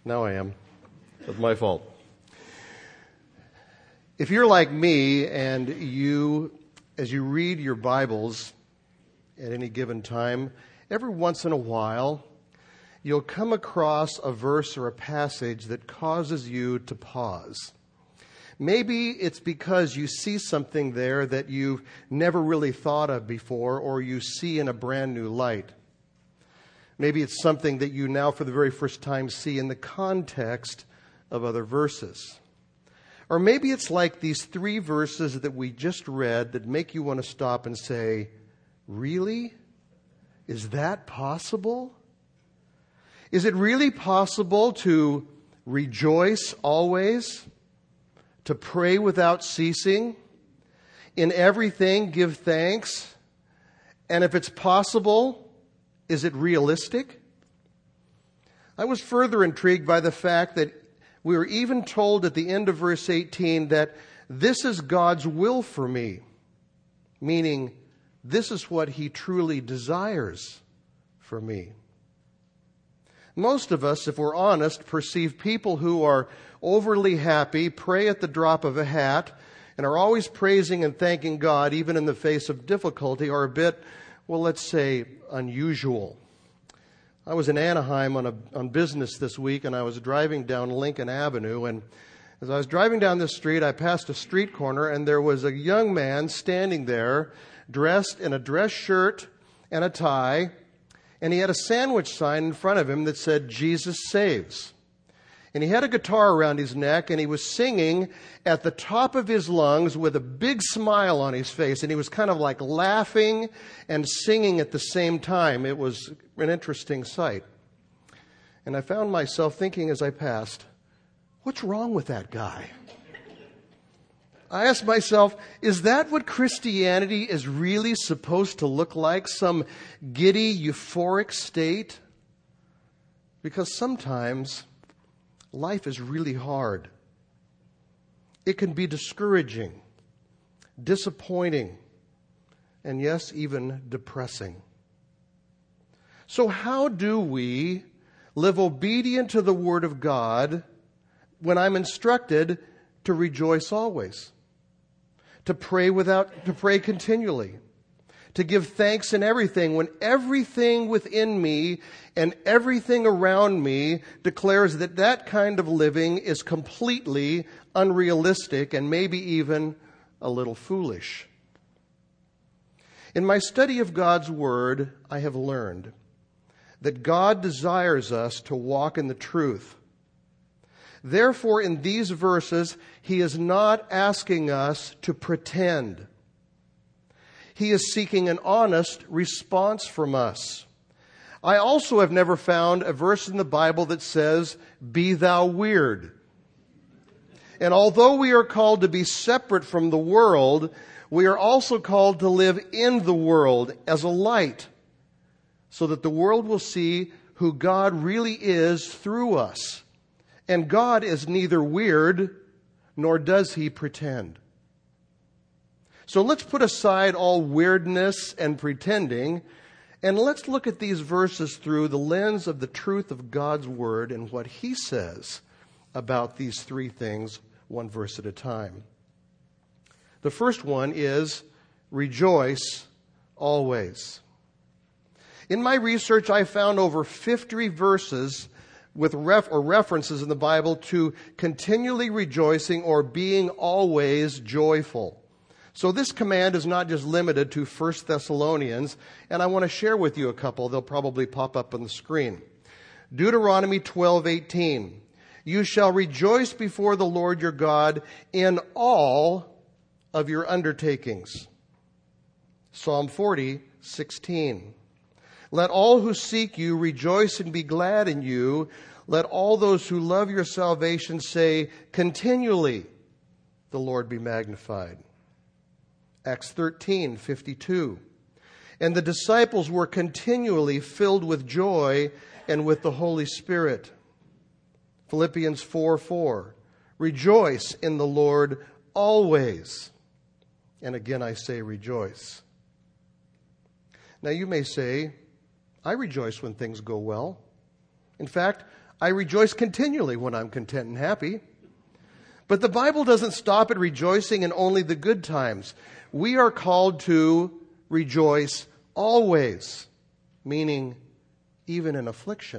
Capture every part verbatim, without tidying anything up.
Now I am. That's my fault. If you're like me and you, as you read your Bibles at any given time, every once in a while, you'll come across a verse or a passage that causes you to pause. Maybe it's because you see something there that you've never really thought of before, or you see in a brand new light. Maybe it's something that you now for the very first time see in the context of other verses. Or maybe it's like these three verses that we just read that make you want to stop and say, really? Is that possible? Is it really possible to rejoice always? To pray without ceasing? In everything give thanks? And if it's possible, is it realistic? I was further intrigued by the fact that we were even told at the end of verse eighteen that this is God's will for me, meaning this is what He truly desires for me. Most of us, if we're honest, perceive people who are overly happy, pray at the drop of a hat, and are always praising and thanking God even in the face of difficulty are a bit, well, let's say, unusual. I was in Anaheim on a on business this week, and I was driving down Lincoln Avenue, and as I was driving down this street, I passed a street corner, and there was a young man standing there, dressed in a dress shirt and a tie, and he had a sandwich sign in front of him that said, Jesus Saves. And he had a guitar around his neck, and he was singing at the top of his lungs with a big smile on his face. And he was kind of like laughing and singing at the same time. It was an interesting sight. And I found myself thinking as I passed, what's wrong with that guy? I asked myself, is that what Christianity is really supposed to look like? Some giddy, euphoric state? Because sometimes life is really hard. It can be discouraging, disappointing, and yes, even depressing. So how do we live obedient to the Word of God when I'm instructed to rejoice always, to pray without, to pray continually, to give thanks in everything, when everything within me and everything around me declares that that kind of living is completely unrealistic and maybe even a little foolish? In my study of God's Word, I have learned that God desires us to walk in the truth. Therefore, in these verses, He is not asking us to pretend. He is seeking an honest response from us. I also have never found a verse in the Bible that says, be thou weird. And although we are called to be separate from the world, we are also called to live in the world as a light, so that the world will see who God really is through us. And God is neither weird, nor does He pretend. So let's put aside all weirdness and pretending, and let's look at these verses through the lens of the truth of God's Word and what He says about these three things, one verse at a time. The first one is, rejoice always. In my research, I found over fifty verses with ref or references in the Bible to continually rejoicing or being always joyful. So this command is not just limited to First Thessalonians, and I want to share with you a couple. They'll probably pop up on the screen. Deuteronomy twelve eighteen. You shall rejoice before the Lord your God in all of your undertakings. Psalm forty sixteen. Let all who seek you rejoice and be glad in you. Let all those who love your salvation say continually, the Lord be magnified. Acts thirteen fifty-two. And the disciples were continually filled with joy and with the Holy Spirit. Philippians four four. Rejoice in the Lord always. And again I say rejoice. Now you may say, I rejoice when things go well. In fact, I rejoice continually when I'm content and happy. But the Bible doesn't stop at rejoicing in only the good times. We are called to rejoice always, meaning even in affliction.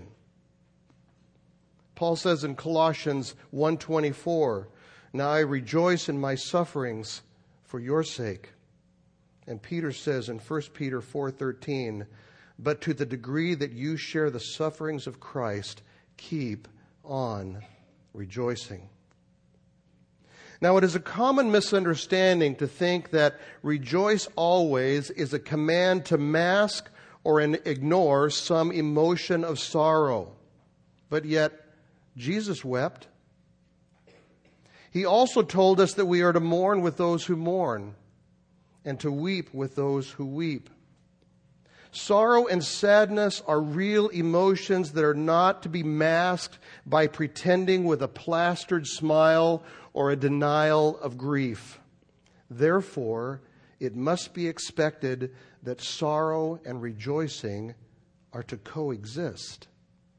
Paul says in Colossians one twenty-four, "Now I rejoice in my sufferings for your sake." And Peter says in First Peter four thirteen, "But to the degree that you share the sufferings of Christ, keep on rejoicing." Now, it is a common misunderstanding to think that rejoice always is a command to mask or ignore some emotion of sorrow. But yet, Jesus wept. He also told us that we are to mourn with those who mourn and to weep with those who weep. Sorrow and sadness are real emotions that are not to be masked by pretending with a plastered smile or a denial of grief. Therefore, it must be expected that sorrow and rejoicing are to coexist.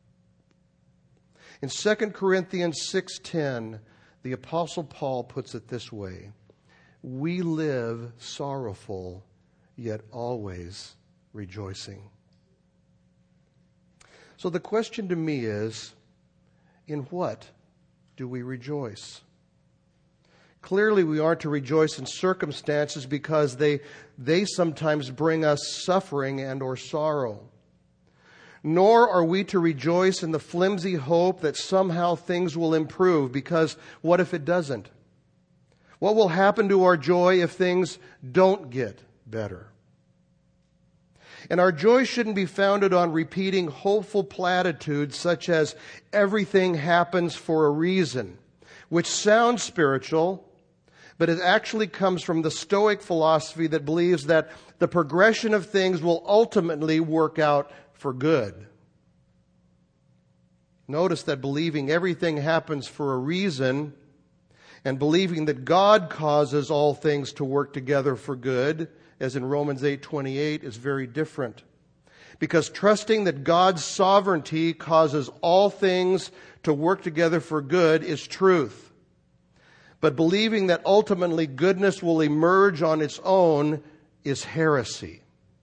In Second Corinthians six ten, the Apostle Paul puts it this way: "We live sorrowful, yet always rejoicing." So the question to me is, in what do we rejoice? Clearly, we aren't to rejoice in circumstances because they, they sometimes bring us suffering and or sorrow. Nor are we to rejoice in the flimsy hope that somehow things will improve, because what if it doesn't? What will happen to our joy if things don't get better? And our joy shouldn't be founded on repeating hopeful platitudes such as "everything happens for a reason," which sounds spiritual, but it actually comes from the Stoic philosophy that believes that the progression of things will ultimately work out for good. Notice that believing everything happens for a reason and believing that God causes all things to work together for good, as in Romans eight twenty-eight, is very different. Because trusting that God's sovereignty causes all things to work together for good is truth. But believing that ultimately goodness will emerge on its own is heresy.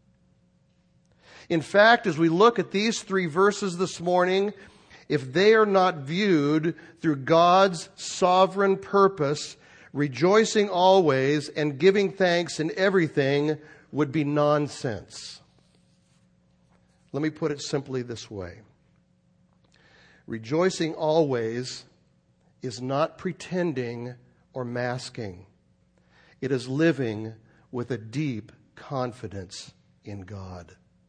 In fact, as we look at these three verses this morning, if they are not viewed through God's sovereign purpose, rejoicing always and giving thanks in everything would be nonsense. Let me put it simply this way. Rejoicing always is not pretending or masking. It is living with a deep confidence in God.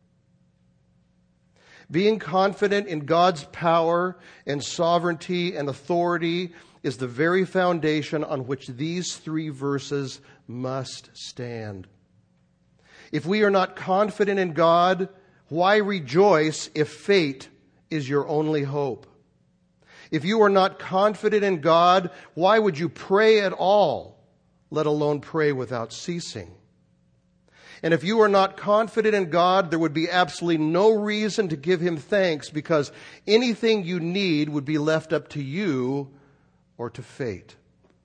Being confident in God's power and sovereignty and authority is the very foundation on which these three verses must stand. If we are not confident in God, why rejoice if fate is your only hope? If you are not confident in God, why would you pray at all, let alone pray without ceasing? And if you are not confident in God, there would be absolutely no reason to give Him thanks, because anything you need would be left up to you or to fate.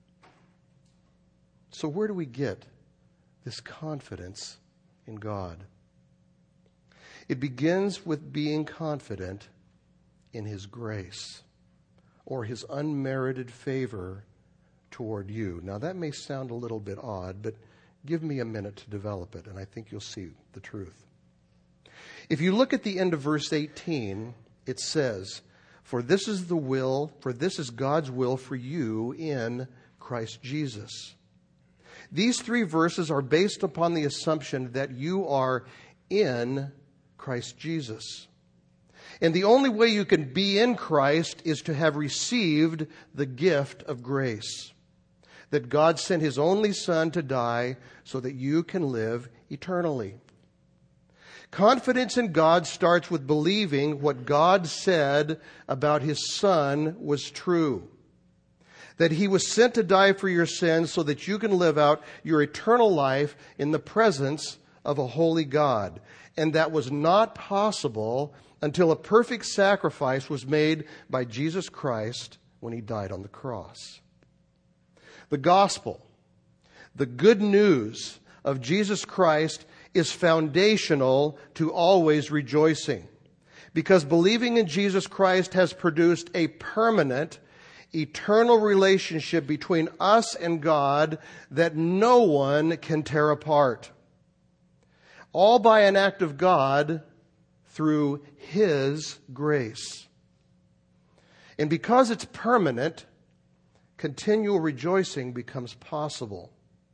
So where do we get this confidence in God? It begins with being confident in His grace, or His unmerited favor toward you. Now that may sound a little bit odd, but give me a minute to develop it, and I think you'll see the truth. If you look at the end of verse eighteen, it says, For this is the will, for this is God's will for you in Christ Jesus. These three verses are based upon the assumption that you are in Christ Jesus. And the only way you can be in Christ is to have received the gift of grace. That God sent His only Son to die so that you can live eternally. Confidence in God starts with believing what God said about His Son was true. That He was sent to die for your sins so that you can live out your eternal life in the presence of a holy God. And that was not possible until a perfect sacrifice was made by Jesus Christ when he died on the cross. The gospel, the good news of Jesus Christ, is foundational to always rejoicing, because believing in Jesus Christ has produced a permanent, eternal relationship between us and God that no one can tear apart. All by an act of God through His grace. And because it's permanent, continual rejoicing becomes possible.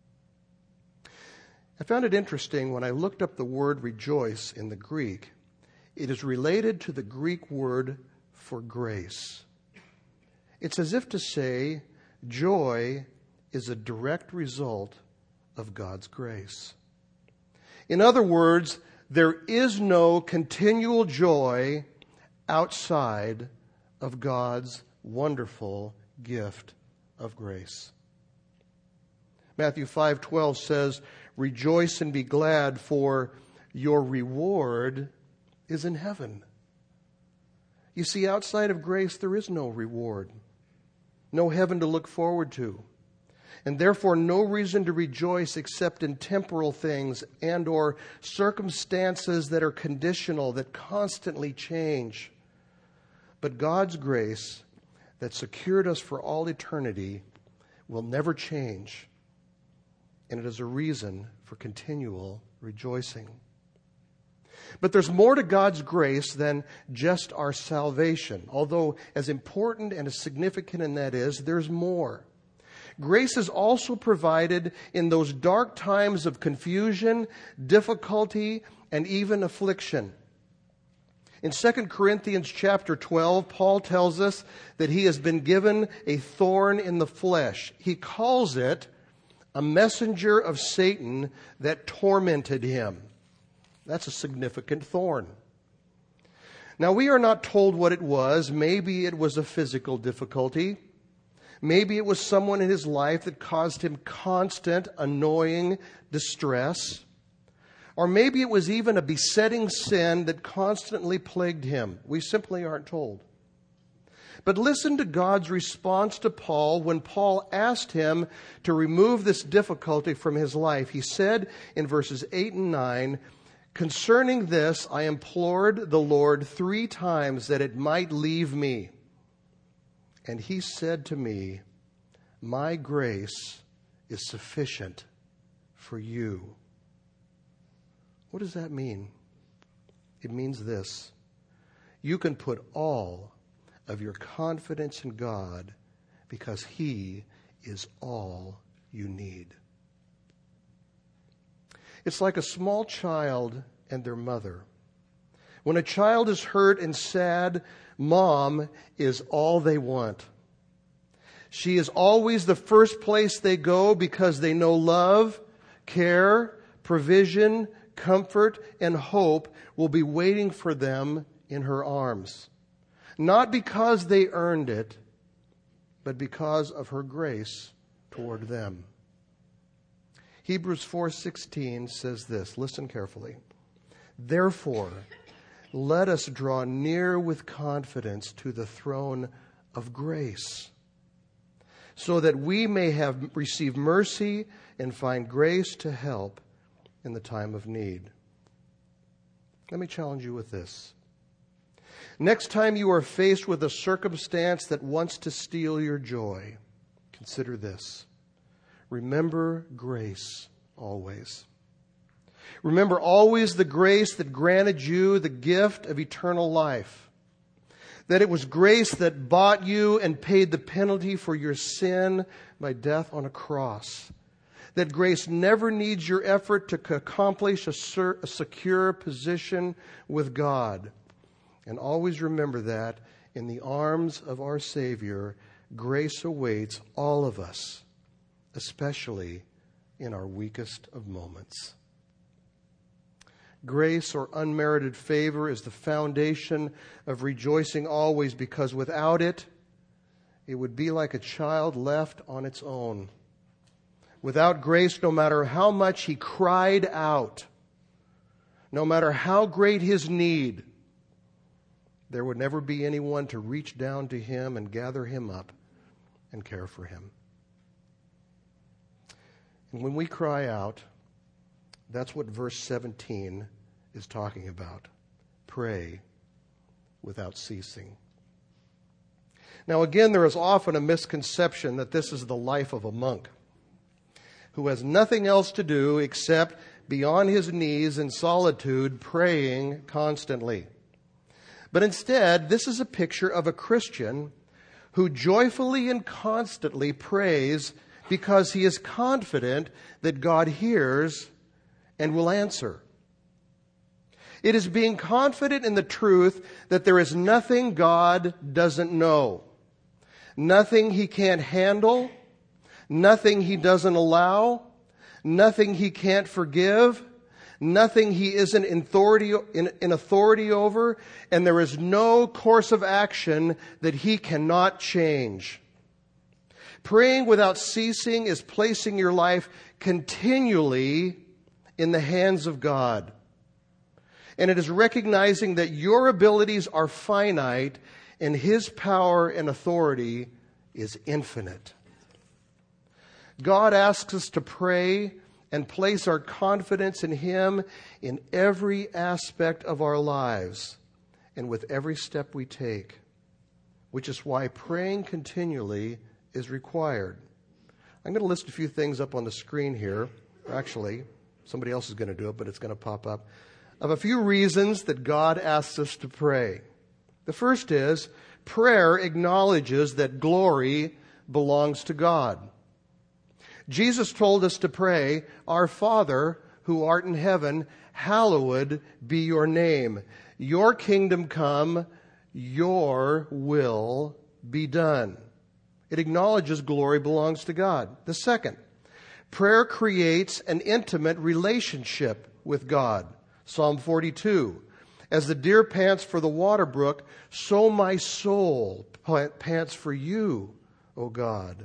I found it interesting when I looked up the word rejoice in the Greek. It is related to the Greek word for grace. It's as if to say joy is a direct result of God's grace. In other words, there is no continual joy outside of God's wonderful gift of grace. Matthew five twelve says, "Rejoice and be glad, for your reward is in heaven." You see, outside of grace, there is no reward, no heaven to look forward to, and therefore no reason to rejoice except in temporal things and or circumstances that are conditional, that constantly change. But God's grace that secured us for all eternity will never change, and it is a reason for continual rejoicing. But there's more to God's grace than just our salvation. Although as important and as significant in that is, there's more. Grace is also provided in those dark times of confusion, difficulty, and even affliction. In Second Corinthians chapter twelve, Paul tells us that he has been given a thorn in the flesh. He calls it a messenger of Satan that tormented him. That's a significant thorn. Now, we are not told what it was. Maybe it was a physical difficulty. Maybe it was someone in his life that caused him constant, annoying distress. Or maybe it was even a besetting sin that constantly plagued him. We simply aren't told. But listen to God's response to Paul when Paul asked him to remove this difficulty from his life. He said in verses eight and nine, "Concerning this, I implored the Lord three times that it might leave me. And he said to me, my grace is sufficient for you." What does that mean? It means this: you can put all of your confidence in God because He is all you need. It's like a small child and their mother. When a child is hurt and sad, mom is all they want. She is always the first place they go because they know love, care, provision, comfort, and hope will be waiting for them in her arms. Not because they earned it, but because of her grace toward them. Hebrews four sixteen says this. Listen carefully. "Therefore, let us draw near with confidence to the throne of grace, so that we may have received mercy and find grace to help in the time of need." Let me challenge you with this. Next time you are faced with a circumstance that wants to steal your joy, consider this. Remember grace always. Remember always the grace that granted you the gift of eternal life. That it was grace that bought you and paid the penalty for your sin by death on a cross. That grace never needs your effort to accomplish a, sur- a secure position with God. And always remember that in the arms of our Savior, grace awaits all of us, especially in our weakest of moments. Grace or unmerited favor is the foundation of rejoicing always, because without it, it would be like a child left on its own. Without grace, no matter how much he cried out, no matter how great his need, there would never be anyone to reach down to him and gather him up and care for him. And when we cry out, that's what verse seventeen is talking about. Pray without ceasing. Now again, there is often a misconception that this is the life of a monk who has nothing else to do except be on his knees in solitude, praying constantly. But instead, this is a picture of a Christian who joyfully and constantly prays because he is confident that God hears and will answer. It is being confident in the truth that there is nothing God doesn't know, nothing he can't handle, nothing he doesn't allow, nothing he can't forgive, nothing he isn't in authority, in, in authority over, and there is no course of action that he cannot change. Praying without ceasing is placing your life continually in the hands of God. And it is recognizing that your abilities are finite and his power and authority is infinite. God asks us to pray and place our confidence in him in every aspect of our lives and with every step we take, which is why praying continually is required. I'm going to list a few things up on the screen here. Actually, somebody else is going to do it, but it's going to pop up. Of a few reasons that God asks us to pray. The first is prayer acknowledges that glory belongs to God. Jesus told us to pray, "Our Father who art in heaven, hallowed be your name. Your kingdom come, your will be done." It acknowledges glory belongs to God. The second, prayer creates an intimate relationship with God. Psalm forty-two, "As the deer pants for the water brook, so my soul pants for you, O God."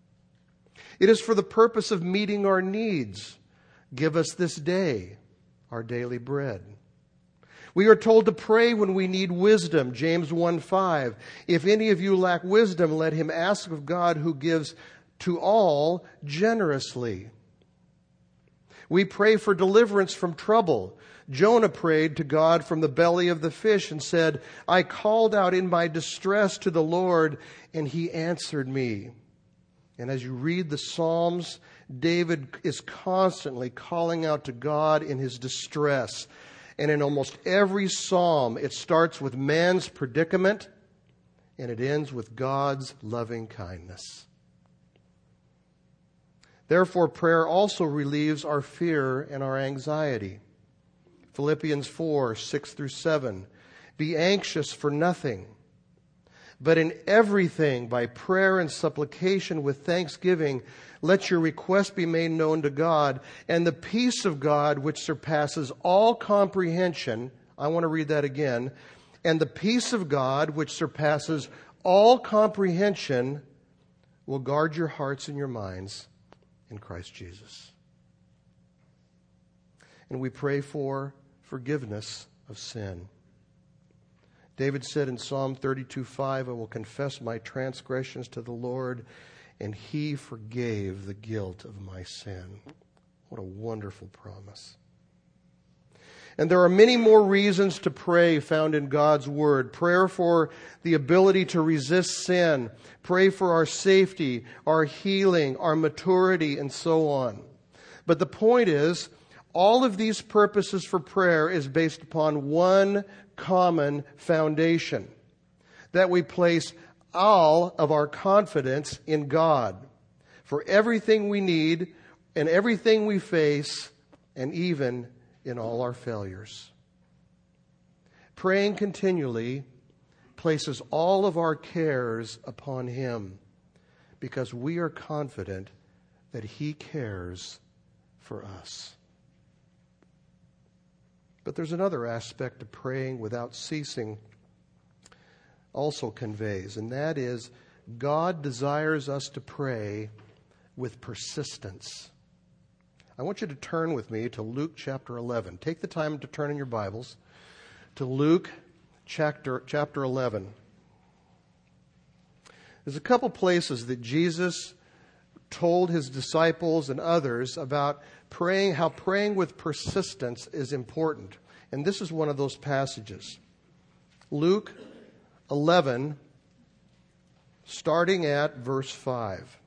It is for the purpose of meeting our needs. Give us this day our daily bread. We are told to pray when we need wisdom. James one five. "If any of you lack wisdom, let him ask of God who gives to all generously." We pray for deliverance from trouble. Jonah prayed to God from the belly of the fish and said, "I called out in my distress to the Lord, and he answered me." And as you read the Psalms, David is constantly calling out to God in his distress. And in almost every psalm, it starts with man's predicament, and it ends with God's loving kindness. Therefore, prayer also relieves our fear and our anxiety. Philippians four, six through seven. "Be anxious for nothing, but in everything, by prayer and supplication with thanksgiving, let your requests be made known to God, and the peace of God, which surpasses all comprehension," I want to read that again, "and the peace of God, which surpasses all comprehension, will guard your hearts and your minds in Christ Jesus." And we pray for forgiveness of sin. David said in Psalm thirty-two five, "I will confess my transgressions to the Lord, and he forgave the guilt of my sin." What a wonderful promise. And there are many more reasons to pray found in God's Word. Prayer for the ability to resist sin. Pray for our safety, our healing, our maturity, and so on. But the point is, all of these purposes for prayer is based upon one common foundation, that we place all of our confidence in God for everything we need and everything we face, and even in all our failures. Praying continually places all of our cares upon him because we are confident that he cares for us. But there's another aspect of praying without ceasing also conveys, and that is God desires us to pray with persistence. I want you to turn with me to Luke chapter eleven. Take the time to turn in your Bibles to Luke chapter, chapter eleven. There's a couple places that Jesus told his disciples and others about praying, how praying with persistence is important. And this is one of those passages. Luke eleven, starting at verse five.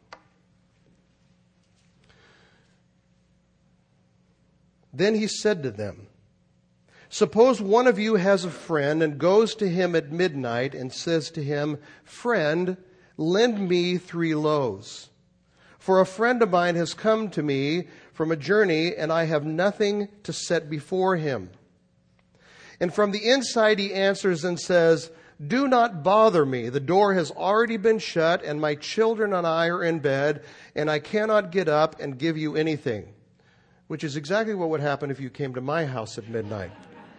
Then he said to them, "Suppose one of you has a friend and goes to him at midnight and says to him, 'Friend, lend me three loaves. For a friend of mine has come to me from a journey, and I have nothing to set before him.' And from the inside he answers and says, 'Do not bother me. The door has already been shut, and my children and I are in bed, and I cannot get up and give you anything.'" Which is exactly what would happen if you came to my house at midnight.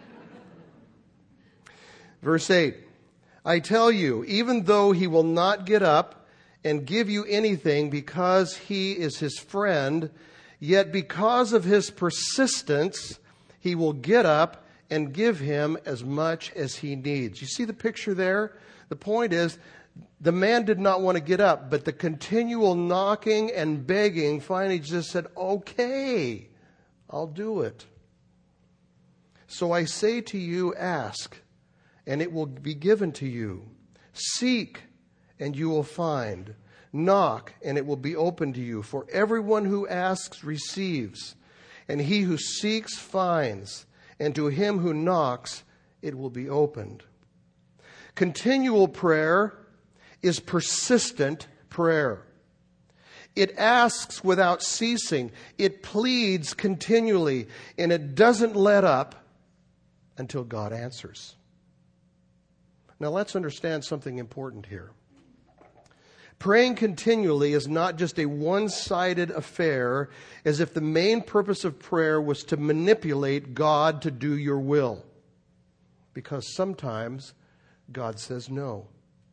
Verse eight, "I tell you, even though he will not get up and give you anything because he is his friend, yet because of his persistence, he will get up and give him as much as he needs." You see the picture there? The point is, the man did not want to get up, but the continual knocking and begging finally just said, "Okay, I'll do it." "So I say to you, ask, and it will be given to you. Seek, and you will find. Knock, and it will be opened to you. For everyone who asks receives, and he who seeks finds, and to him who knocks it will be opened." Continual prayer is persistent prayer. It asks without ceasing. It pleads continually, and it doesn't let up until God answers. Now let's understand something important here. Praying continually is not just a one-sided affair, as if the main purpose of prayer was to manipulate God to do your will. Because sometimes God says no.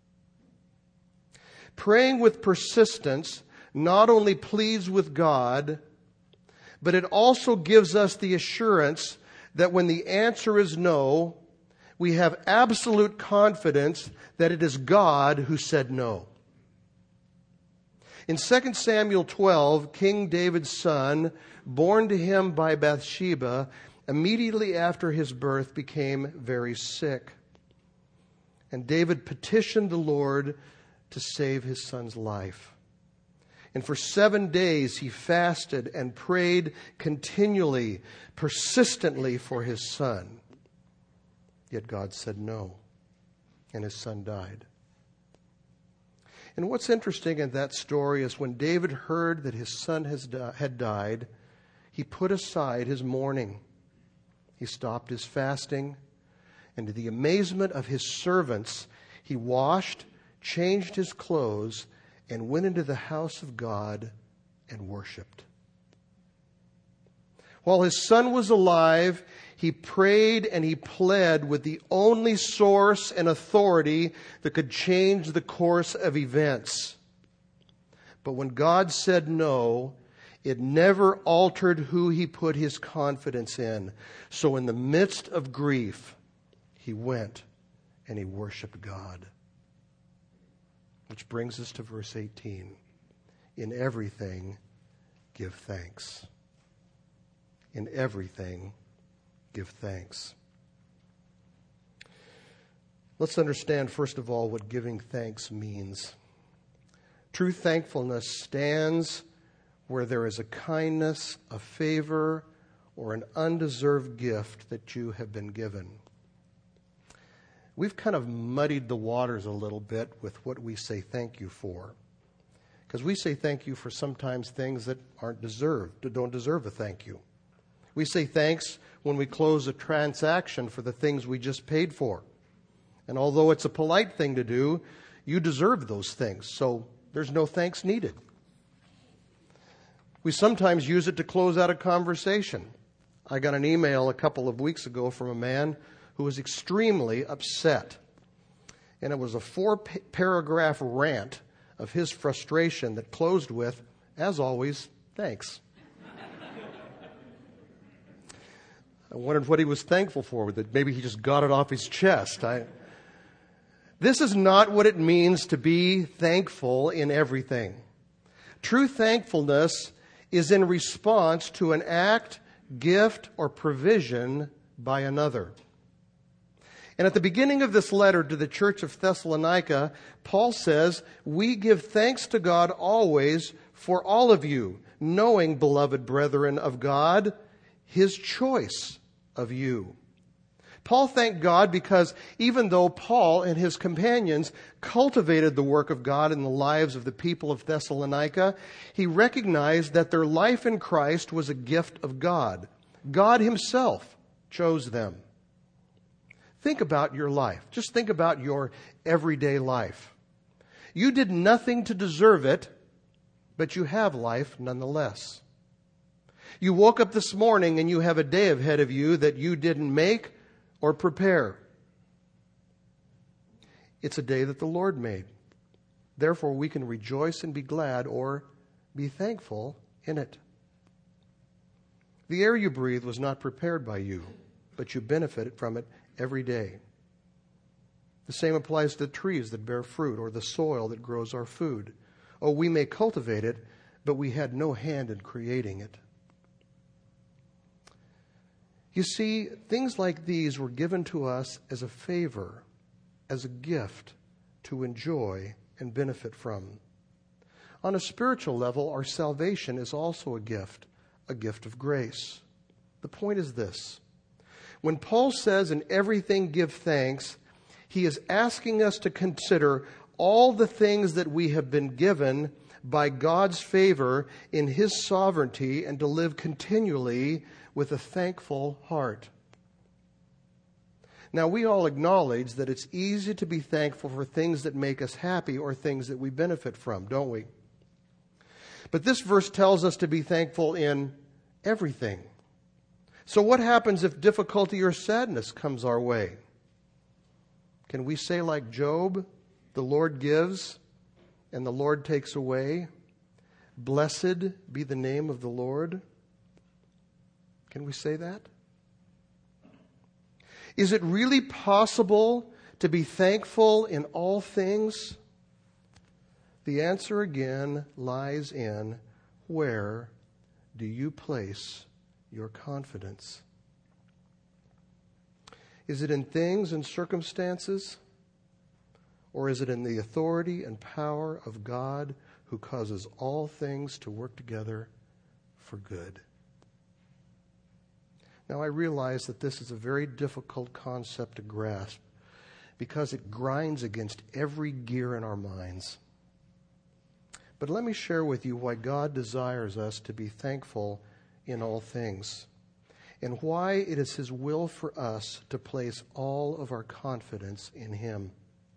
Praying with persistence not only pleads with God, but it also gives us the assurance that when the answer is no, we have absolute confidence that it is God who said no. In Second Samuel twelve, King David's son, born to him by Bathsheba, immediately after his birth became very sick. And David petitioned the Lord to save his son's life. And for seven days he fasted and prayed continually, persistently for his son. Yet God said no, and his son died. And what's interesting in that story is when David heard that his son has di- had died, he put aside his mourning. He stopped his fasting, and to the amazement of his servants, he washed, changed his clothes, and went into the house of God and worshiped. While his son was alive, he prayed and he pled with the only source and authority that could change the course of events. But when God said no, it never altered who he put his confidence in. So in the midst of grief, he went and he worshiped God. Which brings us to verse eighteen. In everything, give thanks. In everything, give thanks. Let's understand, first of all, what giving thanks means. True thankfulness stands where there is a kindness, a favor, or an undeserved gift that you have been given. We've kind of muddied the waters a little bit with what we say thank you for. Because we say thank you for sometimes things that aren't deserved, that don't deserve a thank you. We say thanks when we close a transaction for the things we just paid for. And although it's a polite thing to do, you deserve those things, so there's no thanks needed. We sometimes use it to close out a conversation. I got an email a couple of weeks ago from a man who was extremely upset. And it was a four-paragraph rant of his frustration that closed with, as always, thanks. I wondered what he was thankful for, that maybe he just got it off his chest. I, This is not what it means to be thankful in everything. True thankfulness is in response to an act, gift, or provision by another. And at the beginning of this letter to the church of Thessalonica, Paul says, "We give thanks to God always for all of you, knowing, beloved brethren of God, His choice of you." Paul thanked God because even though Paul and his companions cultivated the work of God in the lives of the people of Thessalonica, he recognized that their life in Christ was a gift of God. God Himself chose them. Think about your life. Just think about your everyday life. You did nothing to deserve it, but you have life nonetheless. You woke up this morning and you have a day ahead of you that you didn't make or prepare. It's a day that the Lord made. Therefore, we can rejoice and be glad or be thankful in it. The air you breathe was not prepared by you, but you benefit from it every day. The same applies to the trees that bear fruit or the soil that grows our food. Oh, we may cultivate it, but we had no hand in creating it. You see, things like these were given to us as a favor, as a gift to enjoy and benefit from. On a spiritual level, our salvation is also a gift, a gift of grace. The point is this. When Paul says, "In everything give thanks," he is asking us to consider all the things that we have been given by God's favor in His sovereignty and to live continually with a thankful heart. Now, we all acknowledge that it's easy to be thankful for things that make us happy or things that we benefit from, don't we? But this verse tells us to be thankful in everything. So what happens if difficulty or sadness comes our way? Can we say like Job, "The Lord gives and the Lord takes away. Blessed be the name of the Lord"? Can we say that? Is it really possible to be thankful in all things? The answer again lies in, where do you place your confidence? Is it in things and circumstances? Or is it in the authority and power of God who causes all things to work together for good? Now, I realize that this is a very difficult concept to grasp because it grinds against every gear in our minds. But let me share with you why God desires us to be thankful in all things, and why it is His will for us to place all of our confidence in Him.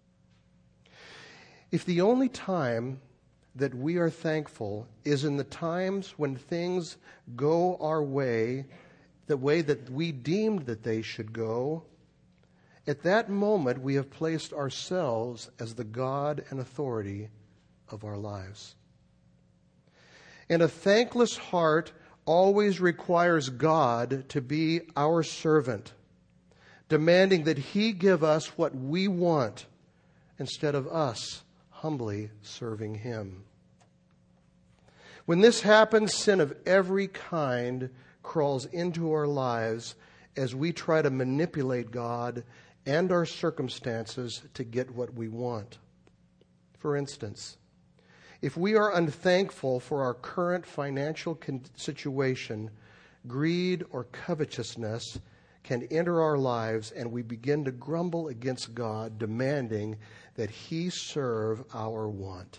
If the only time that we are thankful is in the times when things go our way, the way that we deemed that they should go, at that moment we have placed ourselves as the God and authority of our lives. And a thankless heart always requires God to be our servant, demanding that He give us what we want instead of us humbly serving Him. When this happens, sin of every kind crawls into our lives as we try to manipulate God and our circumstances to get what we want. For instance, if we are unthankful for our current financial con- situation, greed or covetousness can enter our lives and we begin to grumble against God, demanding that He serve our want.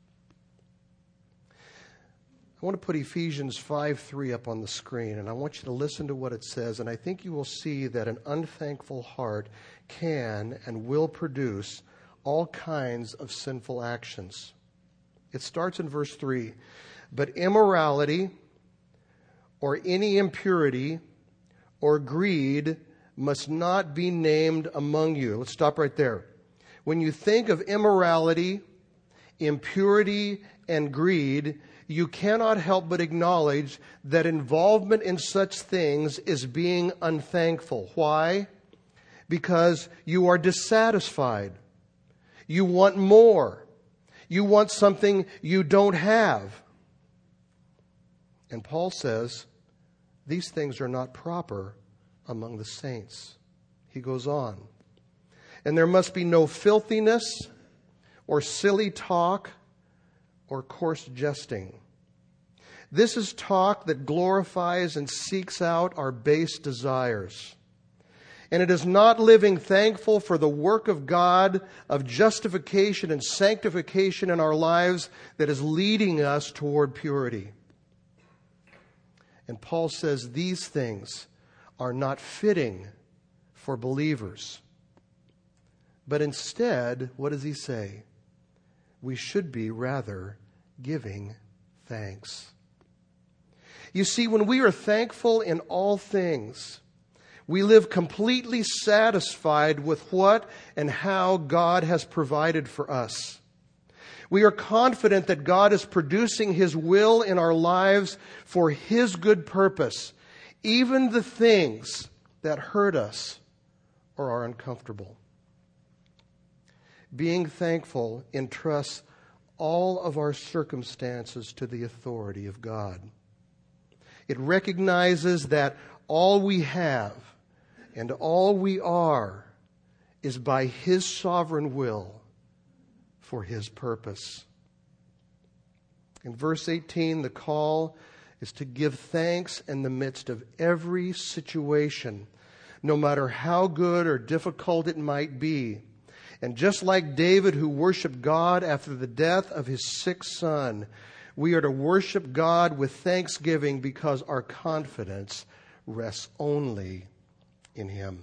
I want to put Ephesians five three up on the screen, and I want you to listen to what it says, and I think you will see that an unthankful heart can and will produce all kinds of sinful actions. It starts in verse three. But immorality or any impurity or greed must not be named among you. Let's stop right there. When you think of immorality, impurity, and greed, you cannot help but acknowledge that involvement in such things is being unthankful. Why? Because you are dissatisfied. You want more. You want something you don't have. And Paul says, these things are not proper among the saints. He goes on. And there must be no filthiness or silly talk or coarse jesting. This is talk that glorifies and seeks out our base desires. And it is not living thankful for the work of God of justification and sanctification in our lives that is leading us toward purity. And Paul says these things are not fitting for believers. But instead, what does he say? We should be rather giving thanks. You see, when we are thankful in all things, we live completely satisfied with what and how God has provided for us. We are confident that God is producing His will in our lives for His good purpose, even the things that hurt us or are uncomfortable. Being thankful entrusts all of our circumstances to the authority of God. It recognizes that all we have and all we are is by His sovereign will for His purpose. In verse eighteen, the call is to give thanks in the midst of every situation, no matter how good or difficult it might be. And just like David, who worshiped God after the death of his sick son, we are to worship God with thanksgiving because our confidence rests only in Him.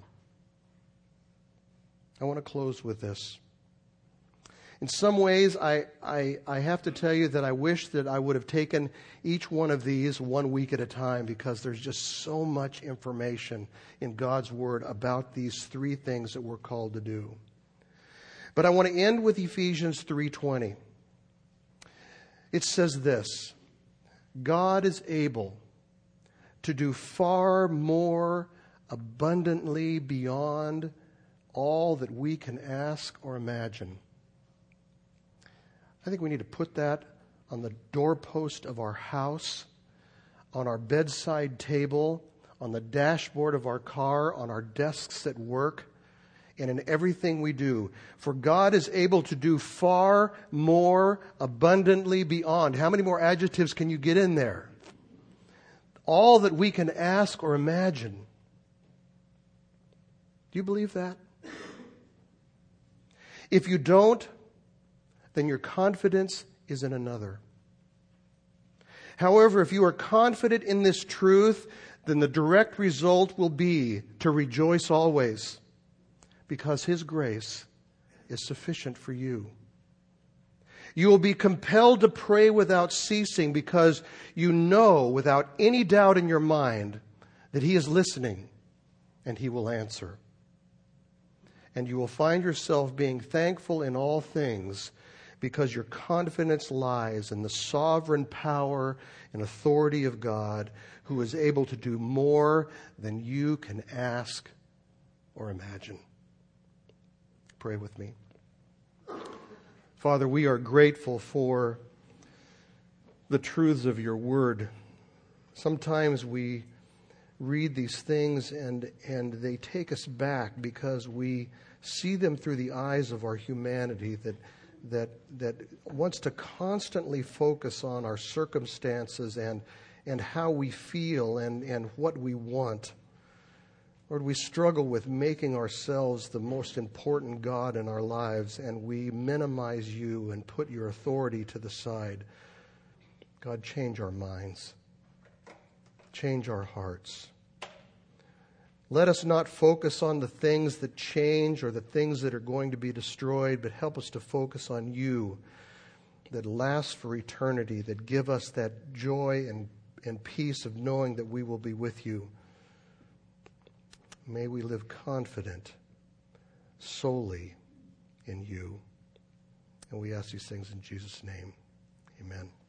I want to close with this. In some ways, I, I, I have to tell you that I wish that I would have taken each one of these one week at a time, because there's just so much information in God's Word about these three things that we're called to do. But I want to end with Ephesians three twenty. It says this: God is able to do far more abundantly beyond all that we can ask or imagine. I think we need to put that on the doorpost of our house, on our bedside table, on the dashboard of our car, on our desks at work, and in everything we do. For God is able to do far more abundantly beyond. How many more adjectives can you get in there? All that we can ask or imagine. Do you believe that? If you don't, then your confidence is in another. However, if you are confident in this truth, then the direct result will be to rejoice always, because His grace is sufficient for you. You will be compelled to pray without ceasing, because you know without any doubt in your mind that He is listening and He will answer. And you will find yourself being thankful in all things, because your confidence lies in the sovereign power and authority of God, who is able to do more than you can ask or imagine. Pray with me. Father, we are grateful for the truths of your word. Sometimes we read these things and, and they take us back, because we see them through the eyes of our humanity that, that, that wants to constantly focus on our circumstances and, and how we feel and, and what we want. Lord, we struggle with making ourselves the most important God in our lives, and we minimize you and put your authority to the side. God, change our minds. Change our hearts. Let us not focus on the things that change or the things that are going to be destroyed, but help us to focus on you that lasts for eternity, that give us that joy and, and peace of knowing that we will be with you. May we live confident solely in you. And we ask these things in Jesus' name. Amen.